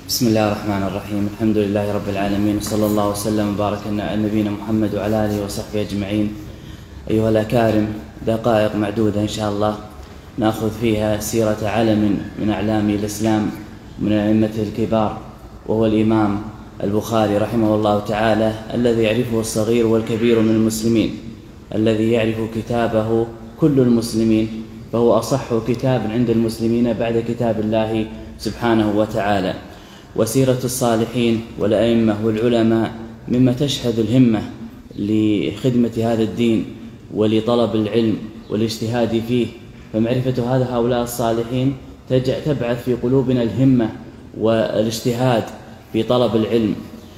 بسم الله الرحمن الرحيم. الحمد لله رب العالمين، وصلى الله وسلم وبارك على نبينا محمد وعلى آله وصحبه أجمعين. أيها الأكارم، دقائق معدودة إن شاء الله نأخذ فيها سيرة علم من أعلام الإسلام من أئمته الكبار، وهو الإمام البخاري رحمه الله تعالى، الذي يعرفه الصغير والكبير من المسلمين، الذي يعرف كتابه كل المسلمين، فهو أصح كتاب عند المسلمين بعد كتاب الله سبحانه وتعالى. وسيرة الصالحين والأئمة والعلماء مما تشهد الهمة لخدمة هذا الدين ولطلب العلم والاجتهاد فيه، فمعرفة هؤلاء الصالحين تبعث في قلوبنا الهمة والاجتهاد في طلب العلم.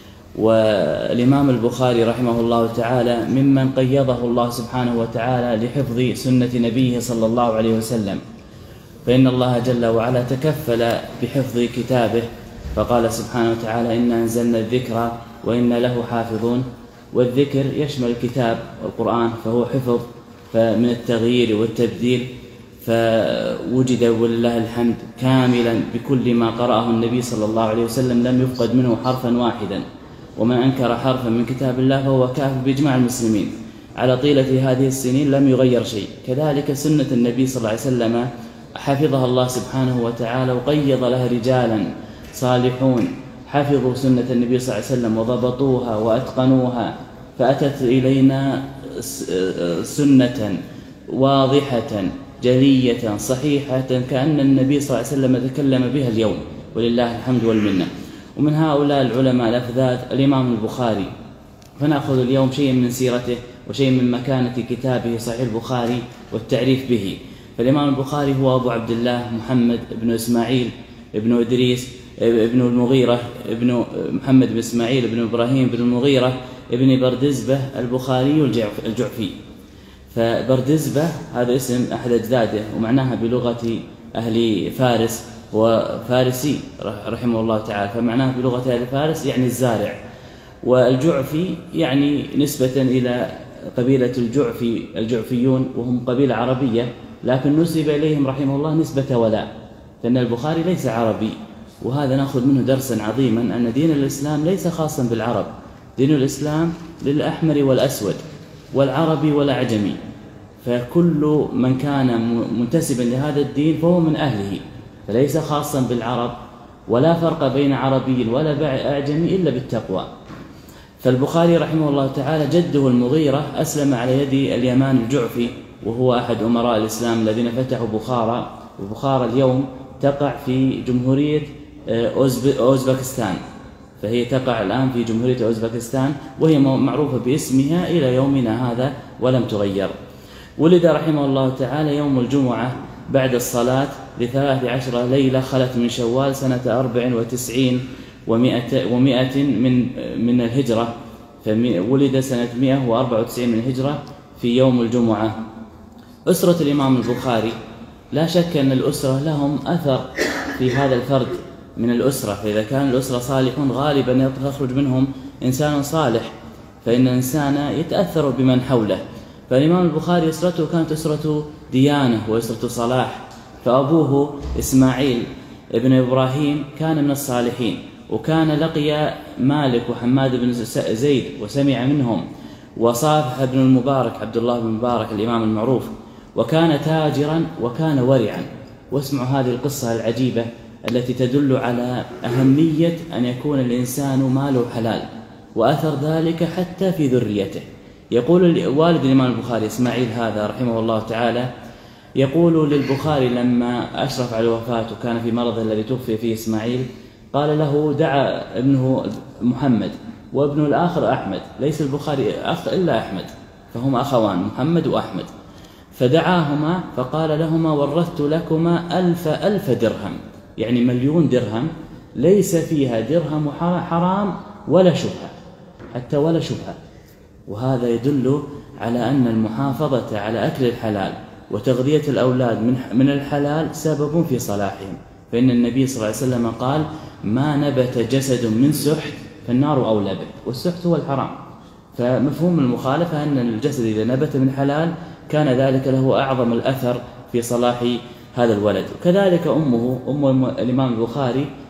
والإمام البخاري رحمه الله تعالى ممن قيضه الله سبحانه وتعالى لحفظ سنة نبيه صلى الله عليه وسلم، فإن الله جل وعلا تكفل بحفظ كتابه، فقال سبحانه وتعالى: إنا أنزلنا الذكر وإنا له حافظون. والذكر يشمل الكتاب والقرآن، فهو حفظ من التغيير والتبديل، فوجد ولله الحمد كاملا بكل ما قرأه النبي صلى الله عليه وسلم، لم يفقد منه حرفا واحدا. ومن أنكر حرفا من كتاب الله فهو كافر بإجماع المسلمين. على طيلة هذه السنين لم يغير شيء. كذلك سنة النبي صلى الله عليه وسلم حفظها الله سبحانه وتعالى، وقيض لها رجالا صالحون حفظوا سنة النبي صلى الله عليه وسلم وضبطوها وأتقنوها، فأتت إلينا سنة واضحة جلية صحيحة كأن النبي صلى الله عليه وسلم تكلم بها اليوم، ولله الحمد والمنة. ومن هؤلاء العلماء الأفذاذ الإمام البخاري، فنأخذ اليوم شيء من سيرته وشيء من مكانة كتابه صحيح البخاري والتعريف به. فالإمام البخاري هو أبو عبد الله محمد بن إسماعيل ابن إدريس ابن المغيرة ابن محمد بن إسماعيل ابن إبراهيم بن المغيرة ابن بردزبة البخاري الجعفي. فبردزبة هذا اسم أحد أجداده، ومعناها بلغة أهل فارس وفارسي رحمه الله تعالى، فمعناها بلغة أهل فارس يعني الزارع. والجعفي يعني نسبة إلى قبيلة الجعفيون، وهم قبيلة عربية، لكن نسب إليهم رحمه الله نسبة ولاء، لأن البخاري ليس عربي. وهذا نأخذ منه درسا عظيما، أن دين الإسلام ليس خاصا بالعرب، دين الإسلام للأحمر والأسود والعربي والأعجمي، فكل من كان منتسبا لهذا الدين فهو من أهله، فليس خاصا بالعرب، ولا فرق بين عربي ولا أعجمي إلا بالتقوى. فالبخاري رحمه الله تعالى جده المغيرة أسلم على يد اليمان الجعفي، وهو أحد أمراء الإسلام الذين فتحوا بخارى، وبخارى اليوم تقع في جمهورية أوزبكستان، فهي تقع الآن في جمهورية أوزبكستان، وهي معروفة باسمها إلى يومنا هذا ولم تغير. ولد رحمه الله تعالى يوم الجمعة بعد الصلاة ل13 ليلة خلت من شوال سنة 94 و100 من الهجرة، فولد سنة 194 من الهجرة في يوم الجمعة. أسرة الإمام البخاري لا شك أن الأسرة لهم أثر في هذا الفرد من الأسرة، فإذا كان الأسرة صالحون غالبا يخرج منهم إنسان صالح، فإن الإنسان يتأثر بمن حوله. فالإمام البخاري أسرته كانت أسرة ديانة وأسرة صلاح، فأبوه إسماعيل ابن إبراهيم كان من الصالحين، وكان لقي مالك وحماد بن زيد وسمع منهم، وصافح بن المبارك عبد الله بن المبارك الإمام المعروف، وكان تاجرا وكان ورعا. واسمعوا هذه القصة العجيبة التي تدل على أهمية أن يكون الإنسان ماله حلال، وأثر ذلك حتى في ذريته. يقول والد الإمام البخاري إسماعيل هذا رحمه الله تعالى، يقول للبخاري لما أشرف على الوفاة وكان في مرضه الذي توفي فيه إسماعيل، قال له: دعا ابنه محمد وابنه الآخر أحمد، ليس البخاري أخ إلا أحمد، فهم أخوان محمد وأحمد، فدعاهما فقال لهما: ورثت لكما 1000 درهم، يعني 1,000,000 درهم، ليس فيها درهم حرام ولا شبهة، حتى ولا شبهة. وهذا يدل على أن المحافظة على أكل الحلال وتغذية الأولاد من الحلال سبب في صلاحهم، فإن النبي صلى الله عليه وسلم قال: ما نبت جسد من سحت فالنار أولى به، والسحت هو الحرام. فمفهوم المخالفة أن الجسد إذا نبت من حلال كان ذلك له أعظم الأثر في صلاح هذا الولد. وكذلك أم الإمام البخاري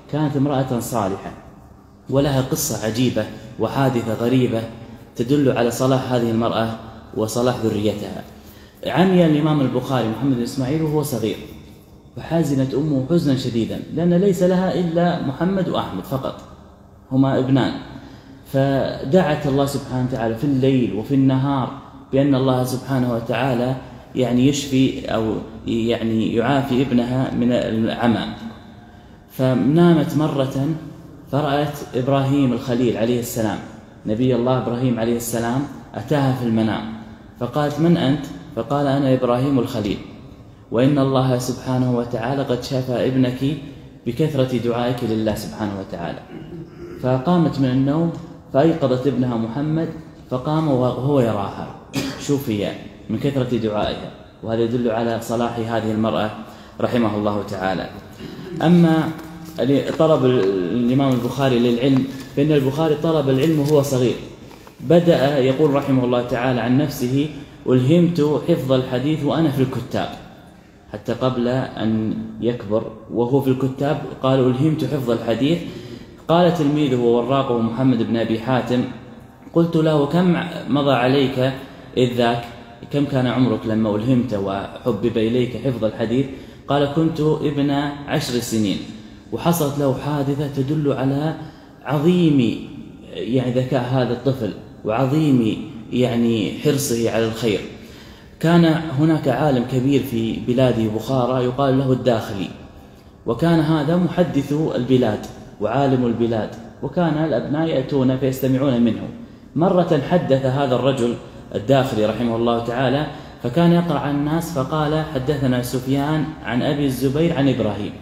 كانت امرأة صالحة ولها قصة عجيبة وحادثة غريبة تدل على صلاح هذه المرأة وصلاح ذريتها. عمي الإمام البخاري محمد بن إسماعيل وهو صغير، فحزنت أمه حزنا شديدا لأن ليس لها إلا محمد وأحمد فقط، هما ابنان. فدعت الله سبحانه وتعالى في الليل وفي النهار بأن الله سبحانه وتعالى يعني يشفي أو يعني يعافي ابنها من العمى. فنامت مرة فرأت إبراهيم الخليل عليه السلام، نبي الله إبراهيم عليه السلام أتاها في المنام، فقالت: من أنت؟ فقال: أنا إبراهيم الخليل، وإن الله سبحانه وتعالى قد شفى ابنك بكثرة دعائك لله سبحانه وتعالى. فقامت من النوم فأيقظت ابنها محمد، فقام وهو يراها، شفي من كثرة دعائها. وهذا يدل على صلاح هذه المرأة رحمه الله تعالى. أما طلب الإمام البخاري للعلم، فإن البخاري طلب العلم وهو صغير. بدأ يقول رحمه الله تعالى عن نفسه: ألهمت حفظ الحديث وأنا في الكتاب، حتى قبل أن يكبر وهو في الكتاب قال: ألهمت حفظ الحديث. قال تلميذه ووراقه محمد بن أبي حاتم: قلت له: كم مضى عليك إذ ذاك؟ كم كان عمرك لما ألهمت وحبب إليك حفظ الحديث؟ قال: كنت ابن 10 سنين. وحصلت له حادثة تدل على عظيم يعني ذكاء هذا الطفل وعظيم يعني حرصه على الخير. كان هناك عالم كبير في بلاد بخارى يقال له الداخلي، وكان هذا محدث البلاد وعالم البلاد، وكان الأبناء يأتون فيستمعون منه. مرة حدث هذا الرجل الداخلي رحمه الله تعالى، فكان يقرأ عن الناس فقال: حدثنا سفيان عن أبي الزبير عن إبراهيم.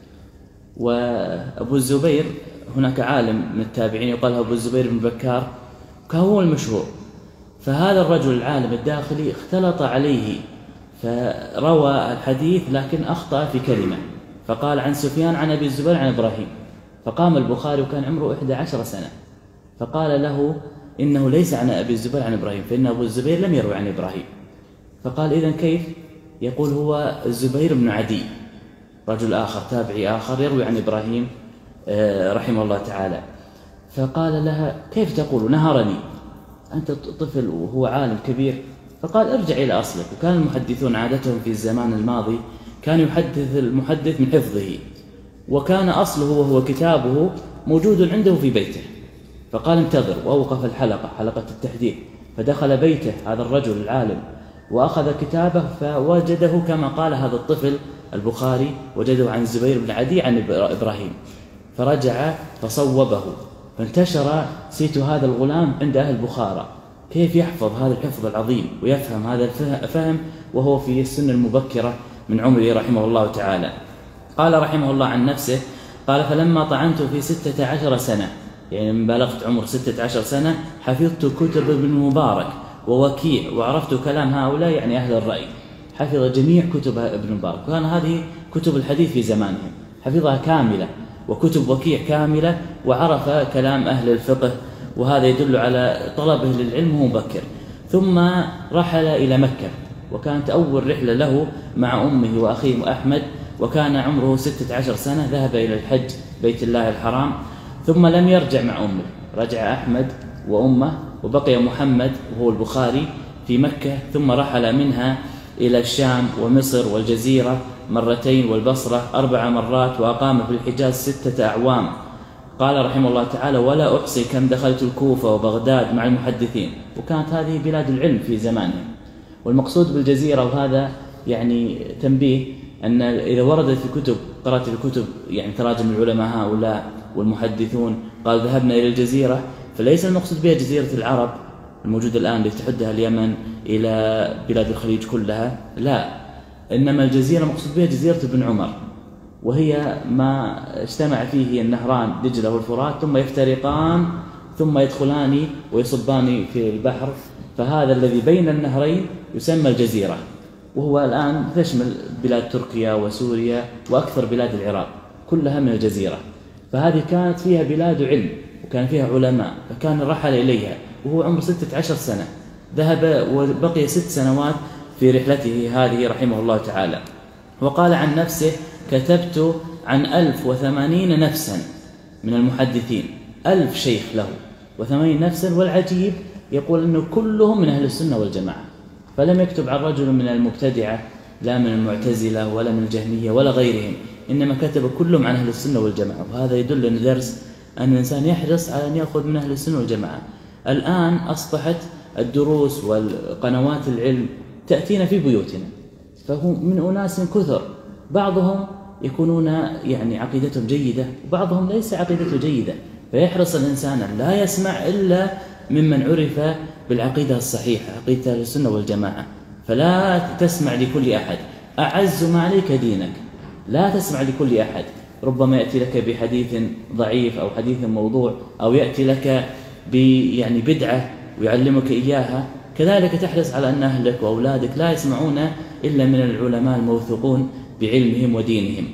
وأبو الزبير هناك عالم من التابعين يقال أبو الزبير بن بكار، كان هو المشهور. فهذا الرجل العالم الداخلي اختلط عليه فروى الحديث لكن أخطأ في كلمة، فقال عن سفيان عن أبي الزبير عن إبراهيم. فقام البخاري وكان عمره 11 سنة فقال له: إنه ليس عن أبي الزبير عن إبراهيم، فإن أبو الزبير لم يروي عن إبراهيم. فقال: إذن كيف؟ يقول: هو الزبير بن عدي، رجل آخر تابعي آخر يروي عن إبراهيم رحمه الله تعالى. فقال لها: كيف تقول؟ نهرني، أنت طفل وهو عالم كبير. فقال: ارجع إلى أصلك. وكان المحدثون عادتهم في الزمان الماضي كان يحدث المحدث من حفظه، وكان أصله وهو كتابه موجود عنده في بيته. فقال: انتظر، وأوقف الحلقة، حلقة التحديث، فدخل بيته هذا الرجل العالم وأخذ كتابه فوجده كما قال هذا الطفل البخاري، وجده عن الزبير بن عدي عن إبراهيم. فرجع فصوبه، فانتشر سيت هذا الغلام عند أهل بخارى، كيف يحفظ هذا الحفظ العظيم ويفهم هذا الفهم وهو في السن المبكرة من عمره رحمه الله تعالى. قال رحمه الله عن نفسه: قال: فلما طعنت في 16 سنة، يعني من بلغت عمر 16 سنة، حفظت كتب ابن مبارك ووكيع، وعرفت كلام هؤلاء يعني أهل الرأي. حفظ جميع كتب ابن مبارك، وكان هذه كتب الحديث في زمانهم، حفظها كاملة، وكتب وكيع كاملة، وعرف كلام أهل الفقه. وهذا يدل على طلبه للعلم وهو مبكر. ثم رحل إلى مكة، وكانت أول رحلة له مع أمه وأخيه أحمد، وكان عمره 16 سنة. ذهب إلى الحج بيت الله الحرام، ثم لم يرجع مع أمه، رجع أحمد وأمه، وبقي محمد وهو البخاري في مكة. ثم رحل منها إلى الشام ومصر والجزيرة مرتين، والبصرة 4 مرات، وأقام في الحجاز 6 أعوام. قال رحمه الله تعالى: ولا أحصي كم دخلت الكوفة وبغداد مع المحدثين. وكانت هذه بلاد العلم في زمانهم. والمقصود بالجزيرة، وهذا يعني تنبيه، أن إذا وردت في كتب، قرأت في كتب يعني تراجم العلماء هؤلاء والمحدثون قال ذهبنا إلى الجزيرة، فليس المقصود بها جزيرة العرب الموجودة الآن التي تحدها اليمن إلى بلاد الخليج كلها، لا، إنما الجزيرة مقصود بها جزيرة ابن عمر، وهي ما اجتمع فيه النهران دجلة والفرات، ثم يفترقان ثم يدخلان ويصبان في البحر، فهذا الذي بين النهرين يسمى الجزيرة، وهو الآن تشمل بلاد تركيا وسوريا وأكثر بلاد العراق كلها من الجزيرة. فهذه كانت فيها بلاد علم وكان فيها علماء، فكان رحل إليها وهو عمر 16 سنة، ذهب وبقي 6 سنوات في رحلته هذه رحمه الله تعالى. وقال عن نفسه: كتبت عن 1080 نفسا من المحدثين، 1000 شيخ له و80 نفسا، والعجيب يقول أنه كلهم من أهل السنة والجماعة، فلم يكتب عن رجل من المبتدعة لا من المعتزلة ولا من الجهمية ولا غيرهم، إنما كتب كلهم عن أهل السنة والجماعة. وهذا يدل أن درس أن الإنسان يحرص على أن يأخذ من أهل السنة والجماعة. الآن أصبحت الدروس والقنوات العلم تأتينا في بيوتنا، فهم من أناس كثر، بعضهم يكونون يعني عقيدتهم جيدة وبعضهم ليس عقيدته جيدة، فيحرص الإنسان أن لا يسمع إلا ممن عرف بالعقيدة الصحيحة، عقيدة أهل السنة والجماعة. فلا تسمع لكل أحد، أعز ما عليك دينك، لا تسمع لكل أحد، ربما يأتي لك بحديث ضعيف أو حديث موضوع، أو يأتي لك يعني بدعة ويعلمك إياها. كذلك تحرص على أن أهلك وأولادك لا يسمعون إلا من العلماء الموثوقون بعلمهم ودينهم.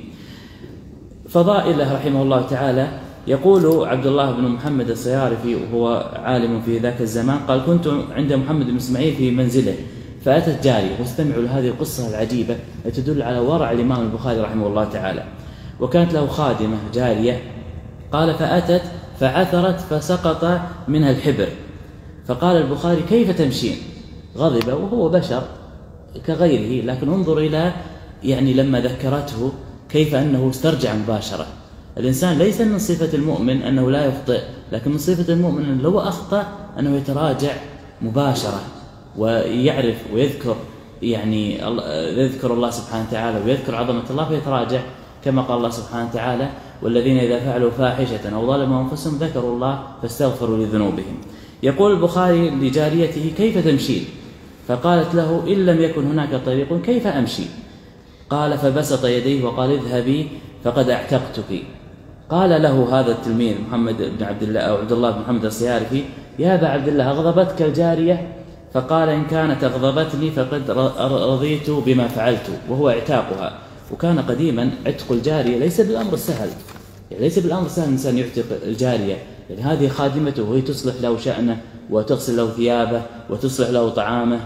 فضائله رحمه الله تعالى، يقول عبد الله بن محمد الصيارفي وهو عالم في ذاك الزمان، قال: كنت عند محمد بن إسماعيل في منزله، فأتت جارية، واستمعوا لهذه القصة العجيبة التي تدل على ورع الإمام البخاري رحمه الله تعالى. وكانت له خادمة جارية، قال: فأتت فعثرت فسقط منها الحبر، فقال البخاري: كيف تمشين؟ غضب وهو بشر كغيره، لكن انظر إلى يعني لما ذكرته كيف أنه استرجع مباشرة. الإنسان ليس من صفة المؤمن أنه لا يخطئ، لكن من صفة المؤمن أنه لو أخطأ أنه يتراجع مباشرة ويعرف ويذكر يعني يذكر الله سبحانه وتعالى ويذكر عظمة الله فيتراجع، كما قال الله سبحانه وتعالى: والذين إذا فعلوا فاحشة أو ظلموا أنفسهم ذكروا الله فاستغفروا لذنوبهم. يقول البخاري لجاريته: كيف تمشين؟ فقالت له: إن لم يكن هناك طريق كيف أمشي؟ قال: فبسط يديه وقال: اذهبي فقد أعتقتك. قال له هذا التلميذ محمد بن عبد الله أو عبد الله بن محمد الصيارفي: يا أبا عبد الله، أغضبتك الجارية؟ فقال: إن كانت أغضبتني فقد رضيت بما فعلت، وهو اعتاقها. وكان قديما عتق الجارية ليس بالأمر السهل، يعني ليس بالأمر السهل الإنسان يعتق الجارية، يعني هذه خادمته وهي تصلح له شأنه وتغسل له ثيابه وتصلح له طعامه،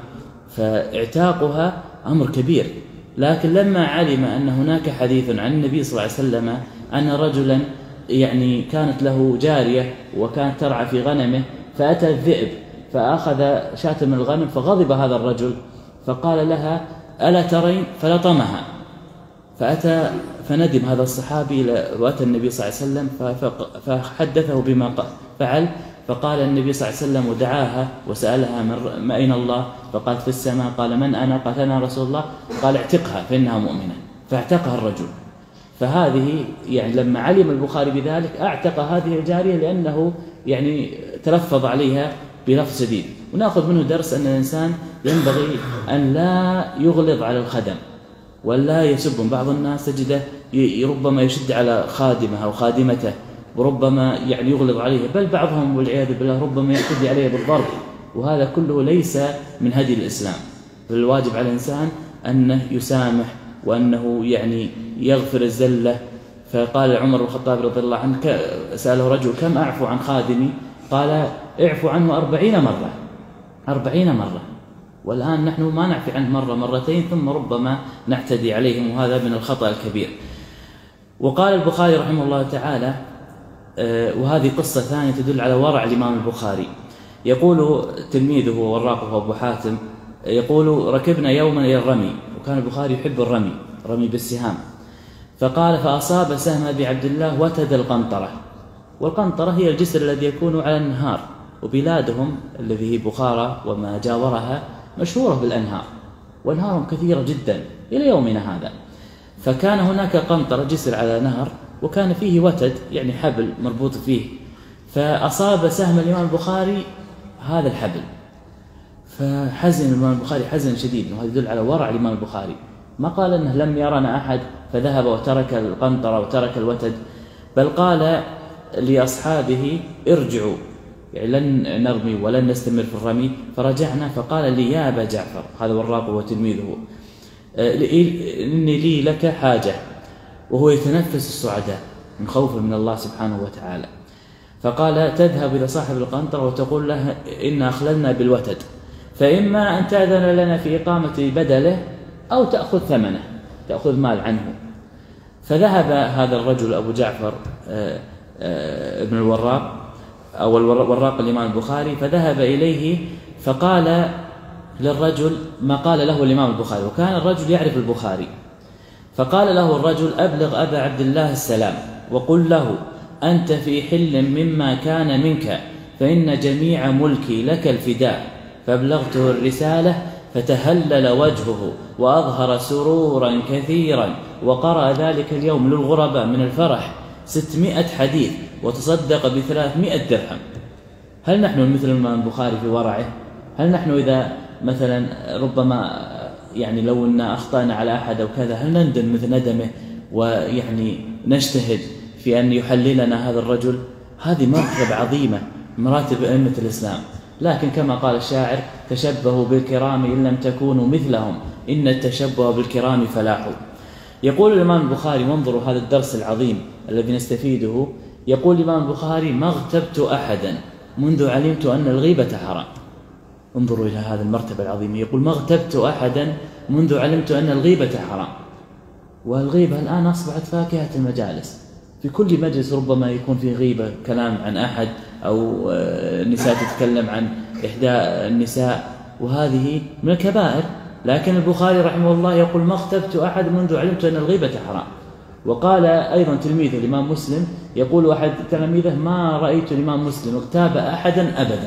فاعتاقها أمر كبير. لكن لما علم أن هناك حديث عن النبي صلى الله عليه وسلم أن رجلا يعني كانت له جارية وكانت ترعى في غنمه، فأتى الذئب فأخذ شاة من الغنم، فغضب هذا الرجل فقال لها: ألا ترين؟ فلطمها. فأتى فندم هذا الصحابي وأتى النبي صلى الله عليه وسلم فحدثه بما فعل، فقال النبي صلى الله عليه وسلم ودعاها وسألها: من أين الله؟ فقالت: في السماء. قال: من أنا؟ قالت: أنا رسول الله. قال: اعتقها فإنها مؤمنة، فاعتقها الرجل. فهذه يعني لما علم البخاري بذلك أعتق هذه الجارية لأنه يعني تلفظ عليها بلفظ شديد. ونأخذ منه درس أن الإنسان ينبغي أن لا يغلظ على الخدم ولا يسب. بعض الناس تجده ربما يشد على خادمه أو خادمته وربما يعني يغلظ عليه، بل بعضهم والعياذ بالله ربما يعتدي عليه بالضرب، وهذا كله ليس من هدي الإسلام. فالواجب على الإنسان أنه يسامح وأنه يعني يغفر الزلة. فقال عمر بن الخطاب رضي الله عنه، سأله رجل: كم أعفو عن خادمي؟ قال: اعفو عنه 40 مرة، 40 مرة. والآن نحن ما نعفي عنه مرة مرتين ثم ربما نعتدي عليهم، وهذا من الخطأ الكبير. وقال البخاري رحمه الله تعالى، وهذه قصة ثانية تدل على ورع الإمام البخاري. يقول تلميذه وراقه أبو حاتم، يقول: ركبنا يوما إلى الرمي، وكان البخاري يحب الرمي، رمي بالسهام، فقال: فأصاب سهم أبي عبد الله وتد القنطرة. والقنطرة هي الجسر الذي يكون على النهار، وبلادهم الذي هي بخارى وما جاورها مشهورة بالأنهار، وأنهارهم كثيرة جدا إلى يومنا هذا. فكان هناك قنطرة جسر على نهر، وكان فيه وتد يعني حبل مربوط فيه، فأصاب سهم الإمام البخاري هذا الحبل، فحزن الإمام البخاري حزن شديد. وهذا يدل على ورع الإمام البخاري، ما قال أنه لم يرنا أحد فذهب وترك القنطرة وترك الوتد، بل قال لأصحابه: ارجعوا، يعني لن نرمي ولن نستمر في الرمي. فرجعنا، فقال لي: يا أبا جعفر، هذا وراقه وتلميذه، إني لي لك حاجة، وهو يتنفس السعداء من خوف من الله سبحانه وتعالى. فقال: تذهب إلى صاحب القنطرة وتقول له: إن أخللنا بالوتد، فإما أن تأذن لنا في إقامة بدله أو تأخذ ثمنه، تأخذ مال عنه. فذهب هذا الرجل أبو جعفر ابن الوراق أو الوراق الإمام البخاري، فذهب إليه فقال للرجل ما قال له الإمام البخاري، وكان الرجل يعرف البخاري، فقال له الرجل: أبلغ أبا عبد الله السلام وقل له: أنت في حل مما كان منك، فإن جميع ملكي لك الفداء. فأبلغته الرسالة فتهلل وجهه وأظهر سرورا كثيرا، وقرأ ذلك اليوم للغرباء من الفرح 600 حديث، وتصدق ب300 درهم. هل نحن مثل الإمام البخاري في ورعه؟ هل نحن إذا مثلا ربما يعني لو أن أخطأنا على أحد أو كذا هل نندم مثل ندمه ويعني نجتهد في أن يحللنا هذا الرجل؟ هذه مرتبة عظيمة، مراتب أئمة الإسلام. لكن كما قال الشاعر: تشبهوا بالكرام إن لم تكونوا مثلهم، إن التشبه بالكرام فلاح. يقول الإمام البخاري، وانظروا هذا الدرس العظيم الذي نستفيده، يقول الإمام البخاري: ما اغتبت أحدا منذ علمت أن الغيبة حرام. انظروا إلى هذه المرتبة العظيمة، يقول: ما اغتبت أحدا منذ علمت أن الغيبة حرام. والغيبة الآن أصبحت فاكهة المجالس، في كل مجلس ربما يكون فيه غيبة، كلام عن أحد أو نساء تتكلم عن إحدى النساء، وهذه من الكبائر. لكن البخاري رحمه الله يقول: ما اغتبت أحد منذ علمت أن الغيبة حرام. وقال أيضا تلميذه الإمام مسلم، يقول أحد تلاميذه: ما رأيت الإمام مسلم اغتاب أحدا أبدا.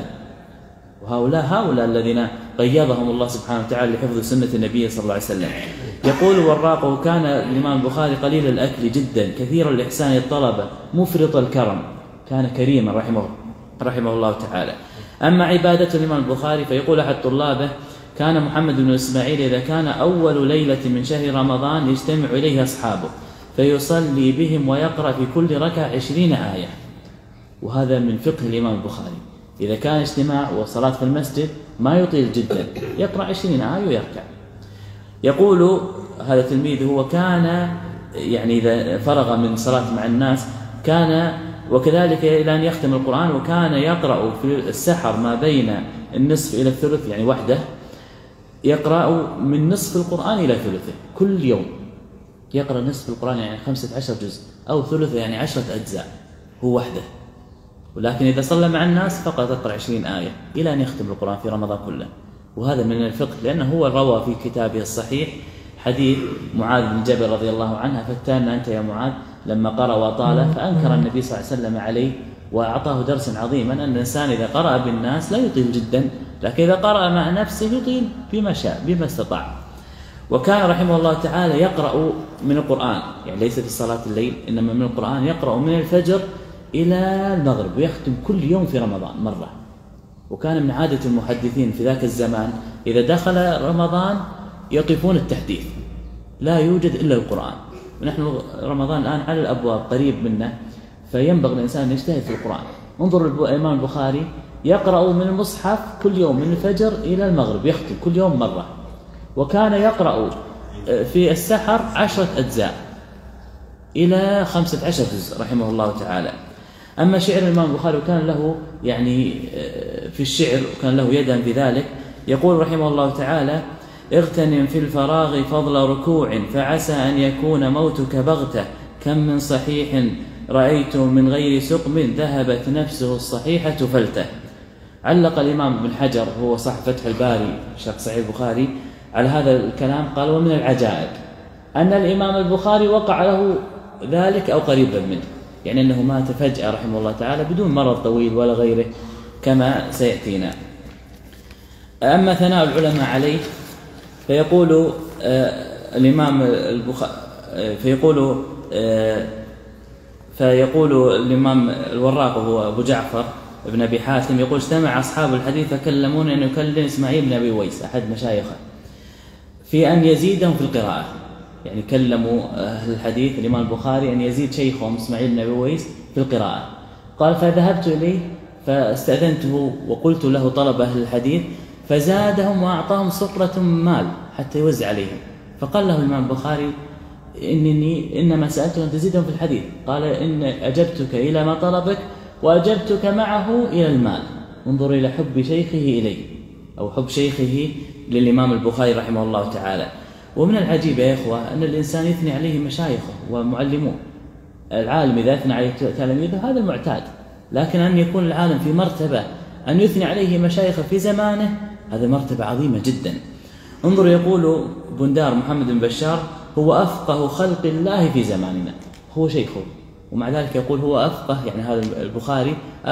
وهؤلاء الذين قيضهم الله سبحانه وتعالى لحفظ سنة النبي صلى الله عليه وسلم. يقول وراقه: كان الإمام البخاري قليل الأكل جدا، كثير الإحسان الطلبة، مفرط الكرم، كان كريما رحمه الله تعالى. أما عبادة الإمام البخاري فيقول أحد طلابه: كان محمد بن إسماعيل إذا كان أول ليلة من شهر رمضان يجتمع إليه أصحابه فيصلي بهم ويقرأ في كل ركعة 20 آية. وهذا من فقه الإمام البخاري، إذا كان اجتماع وصلاة في المسجد ما يطيل جدا، يقرأ 20 آية ويركع. يقول هذا تلميذه: وكان يعني إذا فرغ من صلاة مع الناس كان وكذلك إلى أن يختم القرآن، وكان يقرأ في السحر ما بين النصف إلى الثلث، يعني وحده يقرأ من نصف القرآن إلى ثلثه كل يوم، يقرأ نصف القرآن يعني 15 جزء، أو ثلثه يعني 10 أجزاء هو وحده. ولكن إذا صلى مع الناس فقط يقرأ 20 آية إلى أن يختم القرآن في رمضان كله. وهذا من الفقه، لأنه هو روى في كتابه الصحيح حديث معاذ بن جبل رضي الله عنه: فتان أنت يا معاذ لما قرأ وطال، فأنكر النبي صلى الله عليه وسلم عليه وأعطاه درسا عظيما أن الإنسان إذا قرأ بالناس لا يطيل جدا، لكن إذا قرأ مع نفسه يطيل بما شاء بما استطاع. وكان رحمه الله تعالى يقرأ من القرآن، يعني ليس في صلاة الليل إنما من القرآن، يقرأ من الفجر إلى المغرب، ويختم كل يوم في رمضان مرة. وكان من عادة المحدثين في ذاك الزمان إذا دخل رمضان يقفون التحديث، لا يوجد إلا القرآن. ونحن رمضان الآن على الأبواب قريب منا، فينبغي الإنسان أن يجتهد في القرآن. انظر الإمام البخاري يقرأ من المصحف كل يوم من الفجر إلى المغرب، يختم كل يوم مرة. وكان يقرأ في السحر 10 أجزاء إلى 15 جزء رحمه الله تعالى. أما شعر الإمام البخاري كان له يعني في الشعر وكان له يدا في ذلك، يقول رحمه الله تعالى: اغتنم في الفراغ فضل ركوع، فعسى أن يكون موتك بغتة، كم من صحيح رأيت من غير سقم، ذهبت نفسه الصحيحة فلته. علق الإمام ابن حجر هو صاحب فتح الباري شرح صحيح البخاري على هذا الكلام، قال: ومن العجائب أن الإمام البخاري وقع له ذلك أو قريبا منه، يعني أنه مات فجأة رحمه الله تعالى بدون مرض طويل ولا غيره كما سيأتينا. أما ثناء العلماء عليه فيقول الإمام البخاري فيقول الإمام الوراق هو أبو جعفر ابن أبي حاتم، يقول: اجتمع أصحاب الحديث فكلمون أن يكلم إسماعيل بن أبي ويس أحد مشايخه في أن يزيدهم في القراءة، يعني كلموا أهل الحديث الإمام البخاري أن يزيد شيخهم إسماعيل بن أبي ويس في القراءة. قال: فذهبت إليه فاستأذنته وقلت له طلب أهل الحديث، فزادهم وأعطاهم صفرة مال حتى يوزع عليهم. فقال له الإمام البخاري: إنما سألته أن تزيدهم في الحديث. قال: إن أجبتك إلى ما طلبك وأجبتك معه إلى المال. انظر إلى حب شيخه إليه، أو حب شيخه للإمام البخاري رحمه الله تعالى. ومن العجيب يا إخوة أن الإنسان يثني عليه مشايخه ومعلموه. العالم إذا أثنى عليه تلاميذه هذا المعتاد، لكن أن يكون العالم في مرتبة أن يثني عليه مشايخه في زمانه هذا مرتبة عظيمة جدا. انظر يقول بندار محمد بن بشار: هو أفقه خلق الله في زماننا، هو شيخه، ومع ذلك يقول هو أفقه، يعني هذا البخاري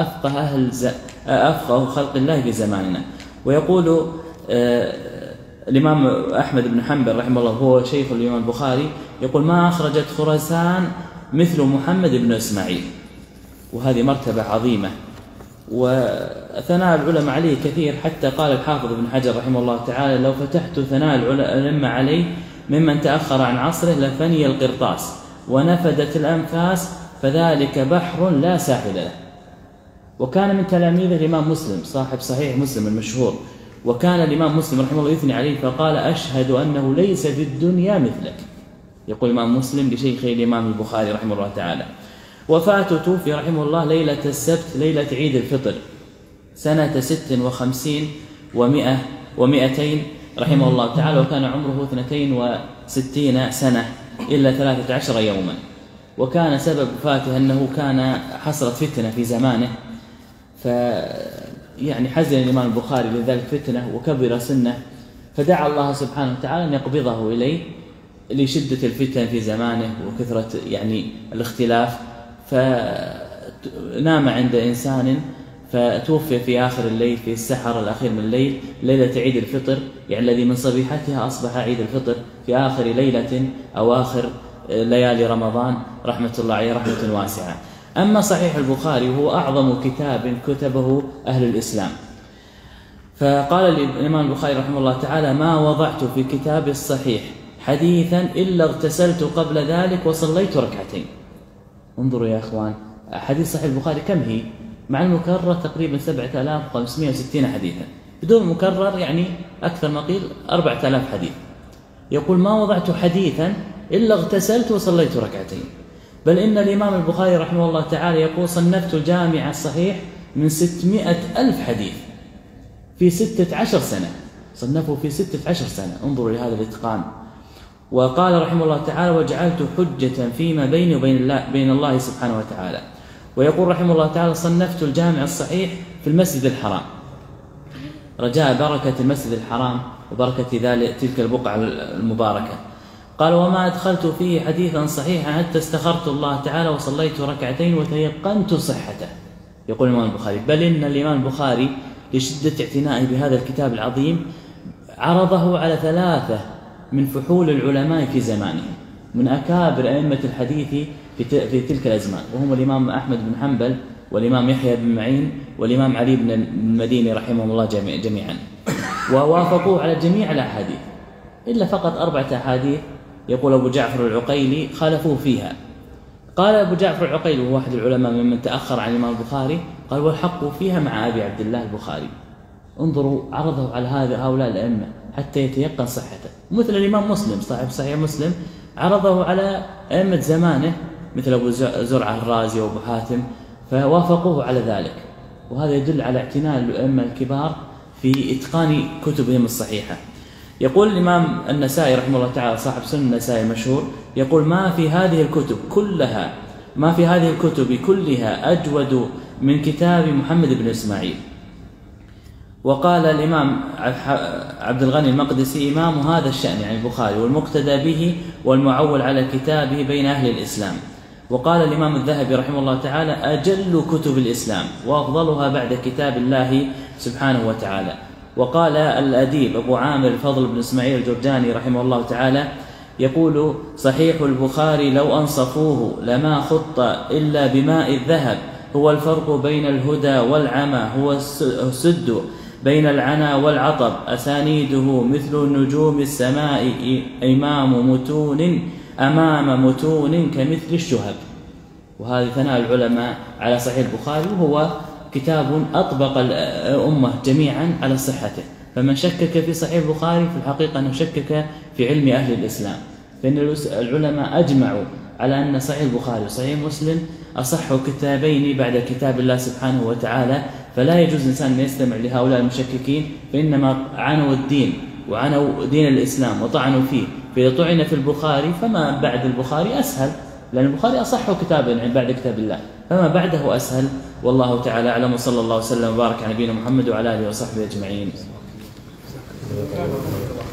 أفقه خلق الله في زماننا. ويقول الإمام أحمد بن حنبل رحمه الله هو شيخ الإمام البخاري، يقول: ما أخرجت خراسان مثل محمد بن إسماعيل. وهذه مرتبة عظيمة. وثناء العلماء عليه كثير، حتى قال الحافظ ابن حجر رحمه الله تعالى: لو فتحت ثناء العلماء عليه ممن تأخر عن عصره لفني القرطاس ونفدت الأنفاس، فذلك بحر لا ساحل له. وكان من تلاميذه الإمام مسلم صاحب صحيح مسلم المشهور، وكان الإمام مسلم رحمه الله يثني عليه فقال: أشهد أنه ليس في الدنيا مثلك. يقول الإمام مسلم لشيخه الإمام البخاري رحمه الله تعالى. وفاته توفي رحمه الله ليلة السبت، ليلة عيد الفطر، سنة 56 و200 رحمه الله تعالى، وكان عمره 62 سنة إلا 13 يوما. وكان سبب وفاته أنه كان حصلت فتنة في زمانه، يعني حزن الإمام البخاري لذلك فتنة وكبر سنه، فدعا الله سبحانه وتعالى أن يقبضه إليه لشدة الفتن في زمانه وكثرة يعني الاختلاف. فنام عند إنسان فتوفي في آخر الليل، في السحر الأخير من الليل، ليلة عيد الفطر، يعني الذي من صبيحتها أصبح عيد الفطر، في آخر ليلة أو آخر ليالي رمضان رحمة الله عليه رحمة واسعة. أما صحيح البخاري وهو أعظم كتاب كتبه أهل الإسلام، فقال الإمام البخاري رحمه الله تعالى: ما وضعت في كتاب الصحيح حديثا إلا اغتسلت قبل ذلك وصليت ركعتين. انظروا يا أخوان، حديث صحيح البخاري كم هي؟ مع المكرر تقريبا 7560 حديثا، بدون المكرر يعني أكثر ما قيل 4000 حديث. يقول: ما وضعت حديثا إلا اغتسلت وصليت ركعتين. بل إن الإمام البخاري رحمه الله تعالى يقول: صنفت الجامع الصحيح من 600,000 حديث في 16 سنة، صنفه في 16 سنة. انظروا لهذا الاتقان. وقال رحمه الله تعالى: وجعلت حجة فيما بيني وبين الله سبحانه وتعالى. ويقول رحمه الله تعالى: صنفت الجامع الصحيح في المسجد الحرام رجاء بركة المسجد الحرام وبركة تلك البقعة المباركة. قال: وما أدخلت فيه حديثا صحيحا حتى استخرت الله تعالى وصليت ركعتين وتيقنت صحته. يقول الإمام البخاري. بل إن الإمام البخاري لشدة اعتنائه بهذا الكتاب العظيم عرضه على 3 من فحول العلماء في زمانه، من أكابر أئمة الحديث في تلك الأزمان، وهم الإمام أحمد بن حنبل والإمام يحيى بن معين والإمام علي بن المديني رحمهم الله جميعا، ووافقوه على جميع الأحاديث إلا فقط 4 أحاديث يقول أبو جعفر العقيلي خالفوه فيها. قال أبو جعفر العقيلي وهو أحد العلماء ممن تأخر عن الإمام البخاري، قال: والحق فيها مع أبي عبد الله البخاري. انظروا، عرضه على هؤلاء الأئمة حتى يتيقن صحته. مثل الإمام مسلم صاحب صحيح مسلم عرضه على أئمة زمانه مثل أبو زرعة الرازي وأبو حاتم، فوافقوه على ذلك. وهذا يدل على اعتناء الأئمة الكبار في إتقان كتبهم الصحيحة. يقول الإمام النسائي رحمه الله تعالى صاحب سنن النسائي المشهور، يقول: ما في هذه الكتب كلها أجود من كتاب محمد بن إسماعيل. وقال الإمام عبد الغني المقدسي: إمام هذا الشأن يعني البخاري، والمقتدى به والمعول على كتابه بين أهل الإسلام. وقال الإمام الذهبي رحمه الله تعالى: أجل كتب الإسلام وأفضلها بعد كتاب الله سبحانه وتعالى. وقال الأديب أبو عامر الفضل بن إسماعيل الجرجاني رحمه الله تعالى يقول: صحيح البخاري لو أنصفوه لما خط إلا بماء الذهب، هو الفرق بين الهدى والعمى، هو السد بين العنا والعطب، أسانيده مثل نجوم السماء، أمام متون كمثل الشهب. وهذه ثناء العلماء على صحيح البخاري، وهو كتاب أطبق الأمة جميعا على صحته. فمن شكك في صحيح البخاري في الحقيقة أنه شكك في علم أهل الإسلام، فإن العلماء أجمعوا على أن صحيح البخاري وصحيح مسلم أصح كتابين بعد كتاب الله سبحانه وتعالى. فلا يجوز الإنسان أن يستمع لهؤلاء المشككين، فإنما عنوا الدين وعنوا دين الإسلام وطعنوا فيه، فإذا طعن في البخاري فما بعد البخاري أسهل، لأن البخاري أصح كتاب بعد كتاب الله، فما بعده أسهل. والله تعالى أعلم، وصلى الله وسلم وبارك على نبينا محمد وعلى آله وصحبه أجمعين.